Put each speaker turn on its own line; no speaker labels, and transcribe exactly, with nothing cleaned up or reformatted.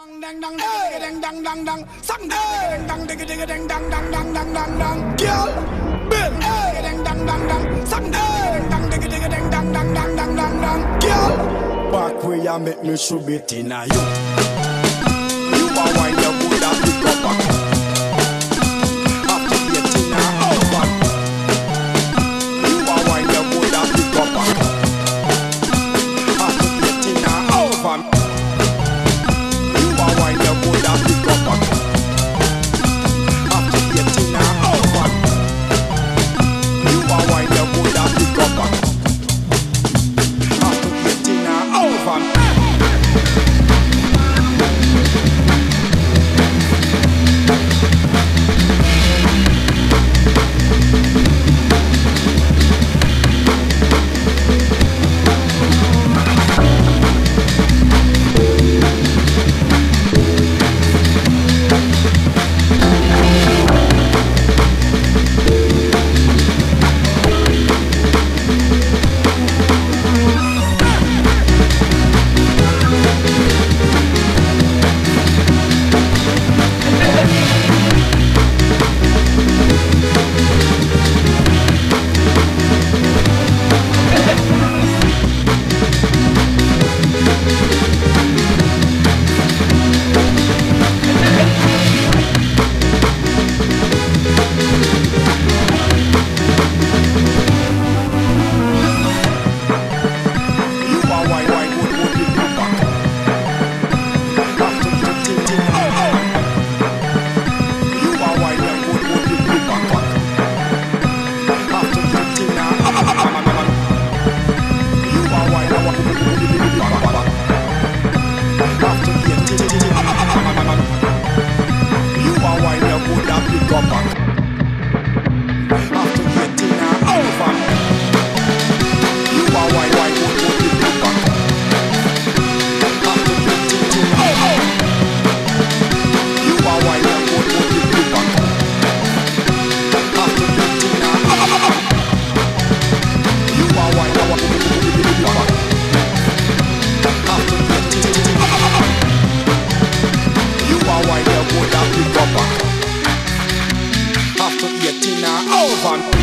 Dang dang dang dang dang dang dang, sang dang dang dang dang dang dang dang dang dang dang dang. Girl, Bill, dang dang dang dang, sang dang dang dang dang dang dang dang dang dang dang dang. Girl, back where you make me should be tina you. You are why you would have to go back. After the tina over. You are why you would have to go back. After the tina over. After eating over.